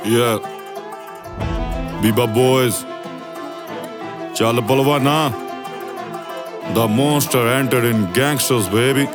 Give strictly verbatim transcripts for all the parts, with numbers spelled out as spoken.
Yeah. Biba boys. Chal Balwana. The monster entered in gangsters, baby.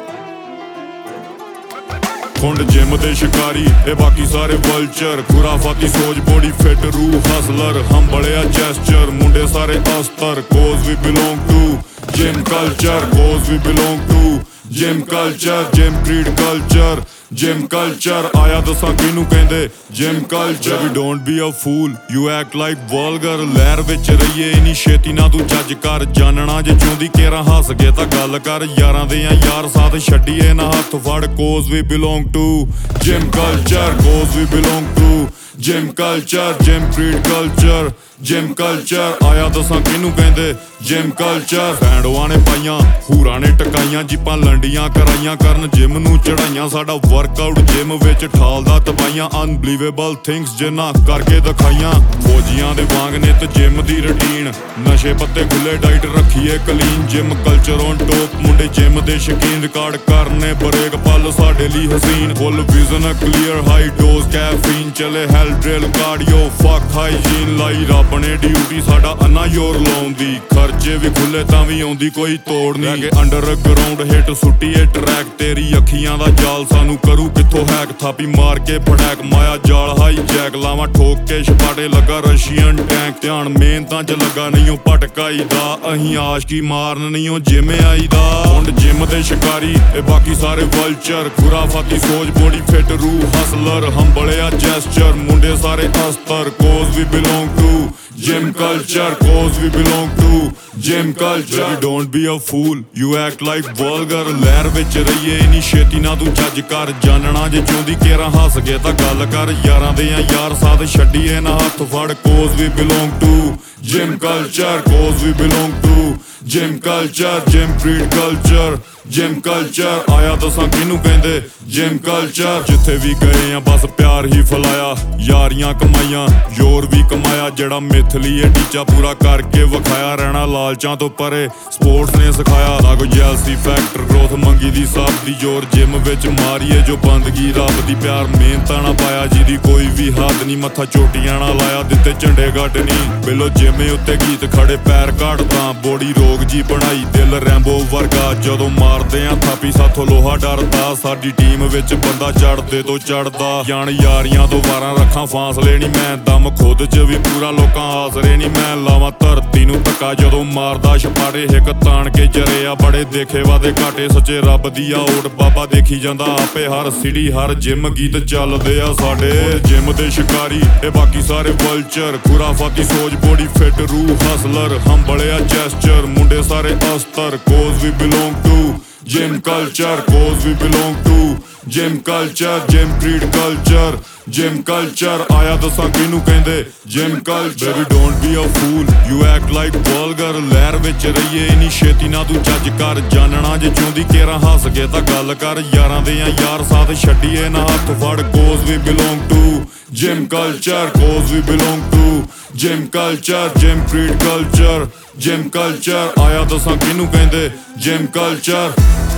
ਖੁੰਡ gym ਦੇ ਸ਼ਿਕਾਰੀ ਇਹ ਬਾਕੀ ਸਾਰੇ ਵਲਚਰ ਖੁਰਾਫਾਤੀ ਸੋਚ ਬੋਡੀ ਫਿੱਟ ਰੂਹ ਹਸਲਰ ਹੰਬਲਿਆ ਜੈਸਚਰ ਮੁੰਡੇ ਸਾਰੇ ਅਸਤਰ cause we belong to gym culture cause we belong to gym culture gym creed culture gym culture ਆਇਆ ਦੱਸਾਂ ਕਿਹਨੂੰ ਕਹਿੰਦੇ gym culture we don't be a fool you act like vulgar ਲਹਿਰ ਵਿੱਚ ਰਹੀਏ ਇਨੀ ਛੇਤੀ ਨਾ ਤੂੰ ਜੱਜ ਕਰ ਜਾਨਣਾ ਜੇ ਚਾਹੁੰਦੀ ਕੇਰਾ ਹੱਸ ਕੇ ਤਾਂ ਗੱਲ ਕਰ ਯਾਰਾਂ ਦੇ ਆ ਯਾਰ ਸਾਥ ਛੱਡੀਏ ਨਾ ਹੱਥ ਫੜ cause we belong to gym culture cause we belong to gym culture gym creed culture gym culture ਆਇਆ ਦੱਸਾਂ ਕਿਹਨੂੰ ਕਹਿੰਦੇ ਜਿਮ ਕਲਚਰ ਫੈਂਡੋਆਂ ਨੇ ਪਾਈਆਂ ਹੂਰਾਂ ਨੇ ਟਕਾਈਆਂ ਜਿਪਾਂ ਲੰਡੀਆਂ ਕਰਾਈਆਂ ਕਰਨ ਜਿਮ ਨੂੰ ਚੜਾਈਆਂ ਸਾਡਾ ਵਰਕਆਊਟ ਜਿਮ ਵਿੱਚ ਠਾਲਦਾ ਤਬਾਈਆਂ ਅਨਬਲੀਵੇਬਲ ਥਿੰਗਸ ਜਿੰਨਾ ਕਰਕੇ ਦਿਖਾਈਆਂ ਫੌਜੀਆਂ ਦੇ ਵਾਂਗ ਨਿਤ ਜਿਮ ਦੀ ਰੂਟੀਨ ਨਸ਼ੇ ਪੱਤੇ ਖੁੱਲੇ ਡਾਈਟ ਰੱਖੀਏ clean gym culture on top ਮੁੰਡੇ ਜਿਮ ਦੇ ਸ਼ਕੀਨ ਰਿਕਾਰਡ ਕਰਨੇ ਬਰੇਕ ਪਲ ਸਾਡੇ ਲਈ ਹਸੀਨ full vision clear high dose caffeine ਚਲੇ ਹੈਲ ਡ੍ਰਿਲ ਕਾਰਡੀਓ ਫੱਕ ਹਾਈਜੀਨ ਲਾਈ ਰੱਬ ਨੇ ਡਿਊਟੀ ਸਾਡਾ ਅੰਨਾ ਯੋਰ ਲਾਉਂਦੀ ਖਰਚੇ ਵੀ ਖੁੱਲੇ ਤਾਂ ਵੀ ਆਉਂਦੀ ਕੋਈ ਤੋੜ ਨਹੀਂ ਕਿ ਅੰਡਰ ਗਰਾਊਂਡ ਹਿੱਟ ਸੁੱਟੀਏ ਟਰੈਕ ਤੇਰੀ ਅੱਖੀਆਂ ਦਾ ਜਾਲ ਸਾਨੂੰ ਕਰੂ ਕਿੱਥੋਂ ਹੈਕ ਥਾਪੀ ਮਾਰ ਕੇ ਫੜੈਕ ਮਾਇਆ ਜਾਲ ਹਾਈ ਜੈਕ ਲਾਵਾਂ ਠੋਕ ਕੇ ਛਪਾਟੇ ਲੱਗਾ ਰਸ਼ੀਅਨ ਟੈਂਕ ਧਿਆਨ ਮਿਹਨਤਾਂ ਚ ਲੱਗਾ ਨਹੀਂ ਉਹ ਭਟਕਾਈ ਦਾ ਅਹੀਂ ਆਸ਼ਕੀ ਮਾਰਨ ਨਹੀਂ ਉਹ ਜਿਮ ਆਈ ਦਾ ਹੁਣ ਜਿਮ ਦੇ ਸ਼ਿਕਾਰੀ ਇਹ ਬਾਕੀ ਸਾਰੇ ਵਲਚਰ ਖੁਰਾਫਾਤੀ ਸੋਚ ਬੋਡੀ ਫਿੱਟ ਰੂਹ ਹਸਲਰ ਹੰਬਲਿਆ ਜੈਸਚਰ ਮੁੰਡੇ ਸਾਰੇ ਅਸਤਰ cause we belong to Gym culture, cause we belong to Gym culture Baby don't be a fool, you act like vulgar ਲਹਿਰ ਵਿੱਚ ਰਹੀਏ ਇਨੀ ਛੇਤੀ ਨਾ ਤੂੰ ਜੱਜ ਕਰ ਜਾਨਣਾ ਜੇ ਚਾਹੁੰਦੀ ਕੇਰਾ ਹੱਸ ਕੇ ਤਾਂ ਗੱਲ ਕਰ ਯਾਰਾਂ ਦੇ ਆ ਯਾਰ ਸਾਥ ਛੱਡੀਏ ਨਾ ਹੱਥ ਫੜ cause we belong to Gym culture, cause we belong to Gym culture, gym creed culture Gym culture ਆਇਆ ਦੱਸਾਂ ਕਿਹਨੂੰ ਕਹਿੰਦੇ Gym culture ਜਿੱਥੇ ਵੀ ਗਏ ਆ ਬਸ ਪਿਆਰ ਹੀ ਫਲਾਇਆ ਯਾਰੀਆਂ ਕਮਾਈਆਂ ਯੋਰ ਵੀ ਕਮਾਇਆ ਜਿਹੜਾ ਮਿੱਥ ਲਈ ਇਹ ਟੀਚਾ ਪੂਰਾ ਕਰਕੇ ਵਿਖਾਇਆ ਰਹਿਣਾ ਲਾਲਚਾਂ ਤੋਂ ਪਰੇ ਸਪੋਰਟਸ ਨੇ ਸਿਖਾਇਆ ਨਾ ਕੋਈ ਜੈਲਸੀ ਫੈਕਟਰ ਗਰੋਥ ਮੰਗੀ ਦੀ ਸਭ ਦੀ ਜ਼ੋਰ ਜਿਮ ਵਿੱਚ ਮਾਰੀਏ ਜੋ ਬੰਦਗੀ ਰੱਬ ਦੀ ਪਿਆਰ ਮਿਹਨਤਾਂ ਨਾ ਪਾਇਆ ਜਿਹਦੀ ਕੋਈ ਵੀ ਹੱਦ ਨਹੀਂ ਮੱਥਾ ਚੋਟੀਆਂ ਨਾ ਲਾਇਆ ਦਿੱਤੇ ਝੰਡੇ ਗੱਡ ਨਹੀਂ ਬਿਲੋ ਜਿਮੇ ਉੱਤੇ ਗੀਤ ਖੜੇ ਪੈਰ ਘੜਦਾ ਬੋਡੀ ਰੋਗ ਜੀ ਬਣਾਈ ਦਿਲ ਰੈਂਬੋ ਵਰਗਾ ਜਦੋਂ ਮਾਰਦੇ ਆ ਥਾਪੀ ਸਾਥੋਂ ਲੋਹਾ ਡਰਦਾ ਸਾਡੀ ਟੀਮ ਵਿੱਚ ਬੰਦਾ ਚੜਦੇ ਤੋਂ ਚੜਦਾ ਜਾਣ ਯਾਰੀਆਂ ਤੋਂ ਵਾਰਾਂ ਰੱਖਾਂ ਫਾਸਲੇ ਨਹੀਂ ਮੈਂ ਦਮ ਖੁਦ ਚ ਵੀ ਪੂਰਾ ਲੋਕਾਂ ਆਸਰੇ ਨਹੀਂ ਮੈਂ ਲਾਵਾਂ ਧਰਤੀ ਨੂੰ ਧੱਕਾ ਜਦੋਂ ਮਾਰਦਾ ਛਪਾੜੇ ਹਿੱਕ ਤਾਣ ਕੇ ਜਰੇ ਆ ਬੜੇ ਦੇਖੇ ਵਾਦੇ ਘਾਟੇ ਸੱਚੇ ਰੱਬ ਦੀ ਆ ਓਟ ਬਾਬਾ ਦੇਖੀ ਜਾਂਦਾ ਆਪੇ ਹਰ ਸਿਟੀ ਹਰ ਜਿਮ ਗੀਤ ਚੱਲਦੇ ਆ ਸਾਡੇ ਜਿਮ ਦੇ ਸ਼ਿਕਾਰੀ ਇਹ ਬਾਕੀ ਸਾਰੇ ਵਲਚਰ ਖੁਰਾਫਾਤੀ ਸੋਚ ਬੋਡੀ ਫਿੱਟ ਰੂਹ ਹਸਲਰ ਹੰਬਲਿਆ ਜੈਸਚਰ ਮੁੰਡੇ ਸਾਰੇ ਅਸਤਰ cause we belong to Gym culture, cause we belong to Gym culture, gym creed culture Gym culture ਆਇਆ ਦੱਸਾਂ ਕਿਹਨੂੰ ਕਹਿੰਦੇ Gym culture Baby don't be a fool, you act like vulgar ਲਹਿਰ ਵਿੱਚ ਰਹੀਏ ਇਨੀ ਛੇਤੀ ਨਾ ਤੂੰ ਜੱਜ ਕਰ ਜਾਨਣਾ ਜੇ ਚਾਹੁੰਦੀ ਕੇਰਾ ਹੱਸ ਕੇ ਤਾਂ ਗੱਲ ਕਰ ਯਾਰਾਂ ਦੇ ਆ ਯਾਰ ਸਾਥ ਛੱਡੀਏ ਨਾ ਹੱਥ ਫੜ cause we belong to Gym culture, cause we belong to Gym culture, gym creed culture Gym culture ਆਇਆ ਦੱਸਾਂ ਕਿਹਨੂੰ ਕਹਿੰਦੇ Gym culture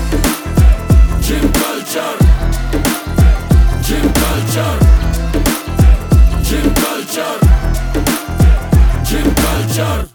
Gym culture Gym culture Gym culture Gym culture